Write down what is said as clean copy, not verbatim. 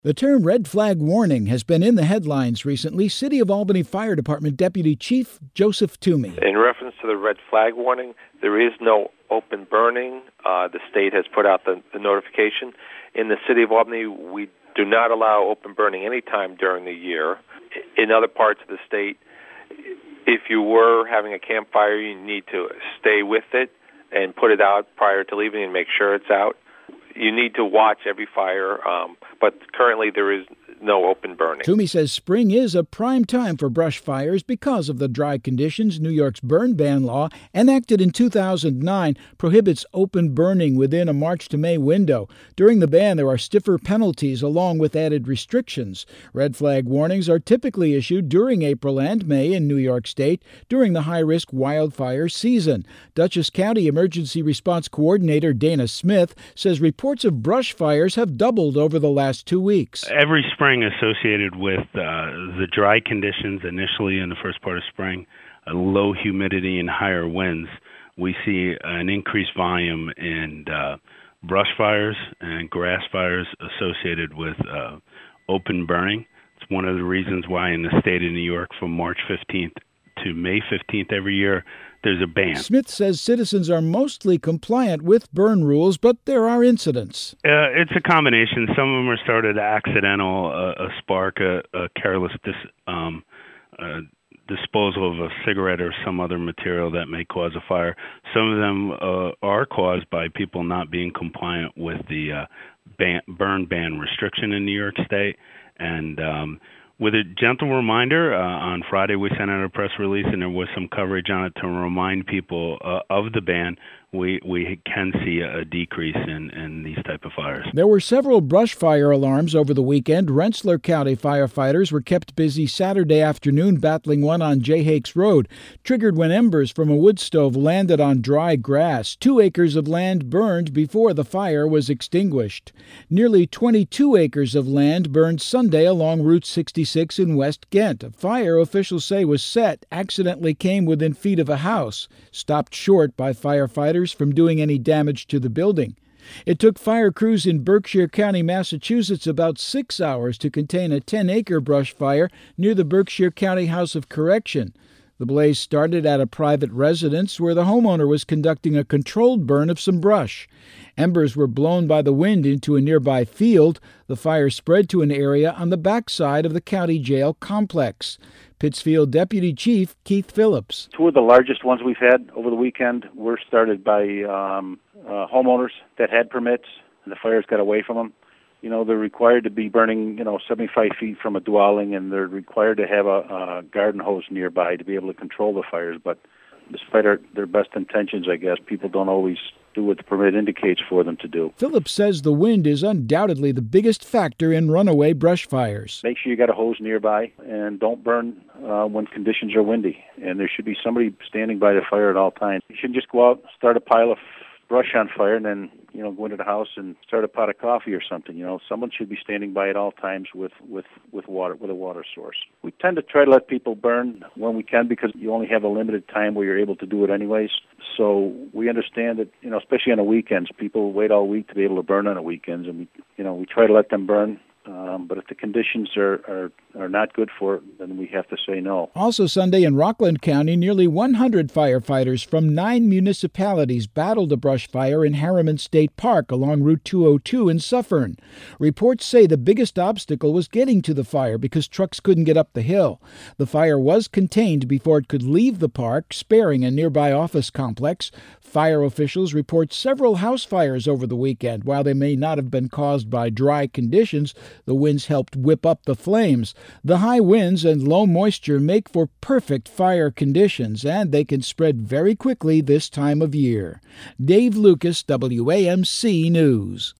The term red flag warning has been in the headlines recently. City of Albany Fire Department Deputy Chief Joseph Toomey. In reference to the red flag warning, there is no open burning. The state has put out the notification. In the City of Albany, we do not allow open burning any time during the year. In other parts of the state, if you were having a campfire, you need to stay with it and put it out prior to leaving and make sure it's out. You need to watch every fire, but currently there is no open burning. Toomey says spring is a prime time for brush fires because of the dry conditions. New York's burn ban law, enacted in 2009, prohibits open burning within a March to May window. During the ban, there are stiffer penalties along with added restrictions. Red flag warnings are typically issued during April and May in New York State during the high-risk wildfire season. Dutchess County Emergency Response Coordinator Dana Smith says reports of brush fires have doubled over the last 2 weeks. Every spring associated with the dry conditions initially in the first part of spring, low humidity and higher winds, we see an increased volume in brush fires and grass fires associated with open burning. It's one of the reasons why in the state of New York from March 15th to May 15th every year, there's a ban. Smith says citizens are mostly compliant with burn rules, but there are incidents. It's a combination. Some of them are started accidental, a spark, a careless disposal of a cigarette or some other material that may cause a fire. Some of them are caused by people not being compliant with the burn ban restriction in New York State. And with a gentle reminder, on Friday we sent out a press release and there was some coverage on it to remind people of the ban. We can see a decrease in these type of fires. There were several brush fire alarms over the weekend. Rensselaer County firefighters were kept busy Saturday afternoon battling one on Jay Hakes Road, triggered when embers from a wood stove landed on dry grass. 2 acres of land burned before the fire was extinguished. Nearly 22 acres of land burned Sunday along Route 66 in West Ghent. A fire officials say was set accidentally came within feet of a house, stopped short by firefighters from doing any damage to the building. It took fire crews in Berkshire County, Massachusetts, about 6 hours to contain a 10-acre brush fire near the Berkshire County House of Correction. The blaze started at a private residence where the homeowner was conducting a controlled burn of some brush. Embers were blown by the wind into a nearby field. The fire spread to an area on the backside of the county jail complex. Pittsfield Deputy Chief Keith Phillips. 2 of the largest ones we've had over the weekend were started by homeowners that had permits, and the fires got away from them. You know, they're required to be burning, 75 feet from a dwelling, and they're required to have a garden hose nearby to be able to control the fires. But despite their best intentions, I guess, people don't always do what the permit indicates for them to do. Phillips says the wind is undoubtedly the biggest factor in runaway brush fires. Make sure you got a hose nearby, and don't burn when conditions are windy. And there should be somebody standing by the fire at all times. You shouldn't just go out, start a pile of brush on fire, and then go into the house and start a pot of coffee or something. Someone should be standing by at all times with water, with a water source. We tend to try to let people burn when we can because you only have a limited time where you're able to do it anyways. So we understand that, especially on the weekends, people wait all week to be able to burn on the weekends, and we try to let them burn. But if the conditions are not good for it, then we have to say no. Also Sunday in Rockland County, nearly 100 firefighters from 9 municipalities battled a brush fire in Harriman State Park along Route 202 in Suffern. Reports say the biggest obstacle was getting to the fire because trucks couldn't get up the hill. The fire was contained before it could leave the park, sparing a nearby office complex. Fire officials report several house fires over the weekend. While they may not have been caused by dry conditions, the winds helped whip up the flames. The high winds and low moisture make for perfect fire conditions, and they can spread very quickly this time of year. Dave Lucas, WAMC News.